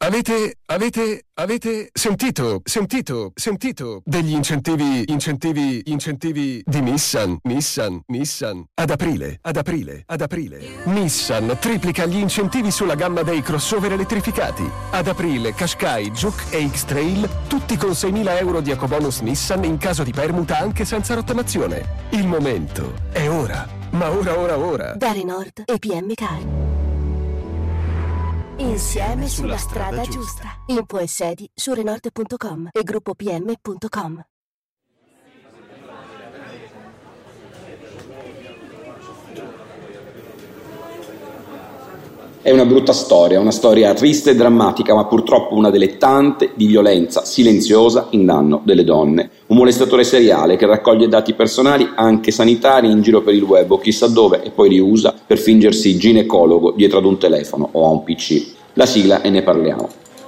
Avete sentito degli incentivi di Nissan. Ad aprile. Nissan triplica gli incentivi sulla gamma dei crossover elettrificati. Ad aprile Qashqai, Juke e X-Trail, tutti con 6.000 euro di ecobonus Nissan in caso di permuta anche senza rottamazione. Il momento è ora, ma ora. Da Renault e PM Car. Insieme sulla strada giusta. Info e sedi su Renault.com e gruppo PM.com. È una brutta storia, una storia triste e drammatica, ma purtroppo una delle tante di violenza silenziosa in danno delle donne. Un molestatore seriale che raccoglie dati personali, anche sanitari, in giro per il web o chissà dove e poi li usa per fingersi ginecologo dietro ad un telefono o a un PC. La sigla e ne parliamo.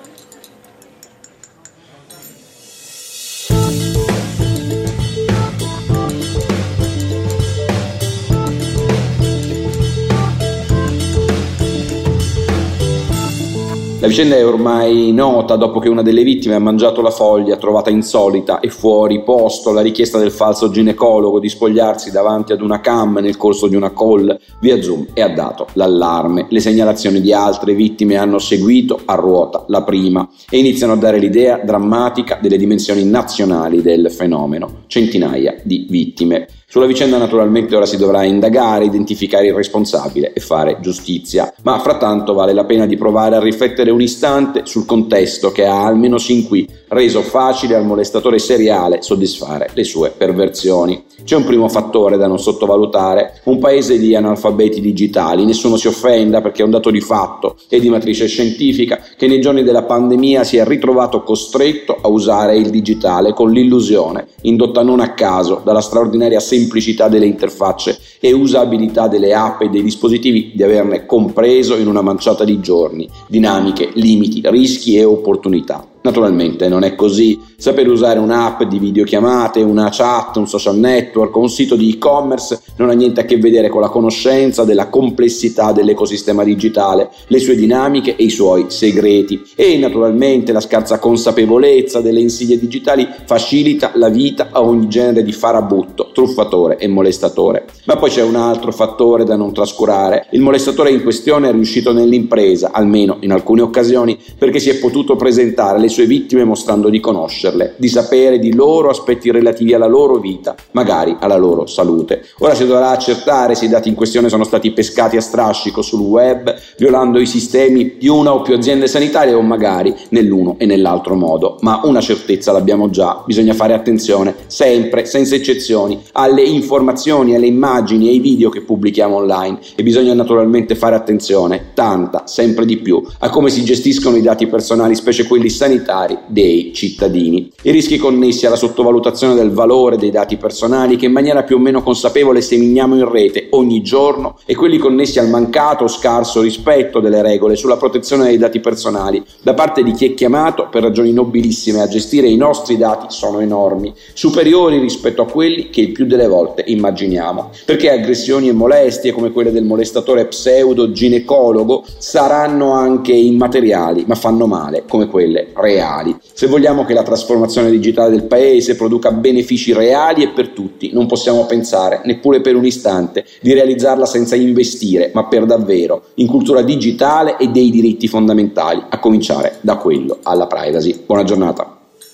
La vicenda è ormai nota dopo che una delle vittime ha mangiato la foglia trovata insolita e fuori posto la richiesta del falso ginecologo di spogliarsi davanti ad una cam nel corso di una call via Zoom e ha dato l'allarme. Le segnalazioni di altre vittime hanno seguito a ruota la prima e iniziano a dare l'idea drammatica delle dimensioni nazionali del fenomeno. Centinaia di vittime. Sulla vicenda naturalmente ora si dovrà indagare, identificare il responsabile e fare giustizia, ma frattanto vale la pena di provare a riflettere un istante sul contesto che ha, almeno sin qui, reso facile al molestatore seriale soddisfare le sue perversioni. C'è un primo fattore da non sottovalutare: un paese di analfabeti digitali. Nessuno si offenda, perché è un dato di fatto e di matrice scientifica che nei giorni della pandemia si è ritrovato costretto a usare il digitale con l'illusione, indotta non a caso dalla straordinaria semplicità delle interfacce e usabilità delle app e dei dispositivi, di averne compreso in una manciata di giorni dinamiche, limiti, rischi e opportunità. Naturalmente non è così. Saper usare un'app di videochiamate, una chat, un social network o un sito di e-commerce non ha niente a che vedere con la conoscenza della complessità dell'ecosistema digitale, le sue dinamiche e i suoi segreti. E naturalmente la scarsa consapevolezza delle insidie digitali facilita la vita a ogni genere di farabutto, truffatore e molestatore. Ma poi c'è un altro fattore da non trascurare: il molestatore in questione è riuscito nell'impresa, almeno in alcune occasioni, perché si è potuto presentare le sue vittime mostrando di conoscerle, di sapere di loro aspetti relativi alla loro vita, magari alla loro salute. Ora si dovrà accertare se i dati in questione sono stati pescati a strascico sul web, violando i sistemi di una o più aziende sanitarie, o magari nell'uno e nell'altro modo. Ma una certezza l'abbiamo già: bisogna fare attenzione sempre, senza eccezioni, alle informazioni, alle immagini e ai video che pubblichiamo online, e bisogna naturalmente fare attenzione, tanta, sempre di più, a come si gestiscono i dati personali, specie quelli sanitari, dei cittadini. I rischi connessi alla sottovalutazione del valore dei dati personali che in maniera più o meno consapevole seminiamo in rete ogni giorno, e quelli connessi al mancato o scarso rispetto delle regole sulla protezione dei dati personali da parte di chi è chiamato, per ragioni nobilissime, a gestire i nostri dati sono enormi, superiori rispetto a quelli che il più delle volte immaginiamo, perché aggressioni e molestie come quelle del molestatore pseudo ginecologo saranno anche immateriali, ma fanno male come quelle reali. Se vogliamo che la trasformazione digitale del paese produca benefici reali e per tutti, non possiamo pensare, neppure per un istante, di realizzarla senza investire, ma per davvero, in cultura digitale e dei diritti fondamentali, a cominciare da quello alla privacy. Buona giornata.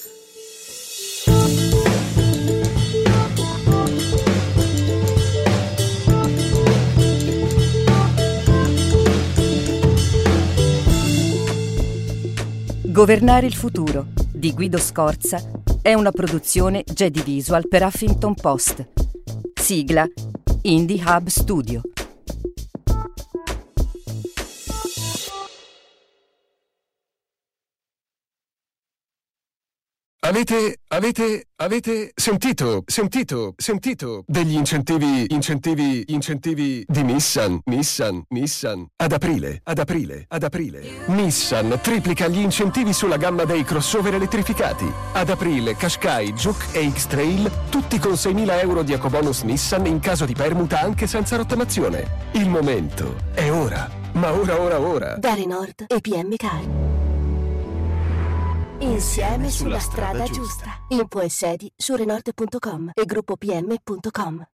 Governare il futuro di Guido Scorza è una produzione Jedi Visual per Huffington Post. Sigla Indie Hub Studio. Avete sentito degli incentivi di Nissan. Ad aprile. Nissan triplica gli incentivi sulla gamma dei crossover elettrificati. Ad aprile Qashqai, Juke e X-Trail, tutti con 6.000 euro di ecobonus Nissan in caso di permuta anche senza rottamazione. Il momento è ora, ma ora. Da Renault e PM Car. Insieme sulla strada giusta. Info e sedi su renorte.com e gruppo pm.com.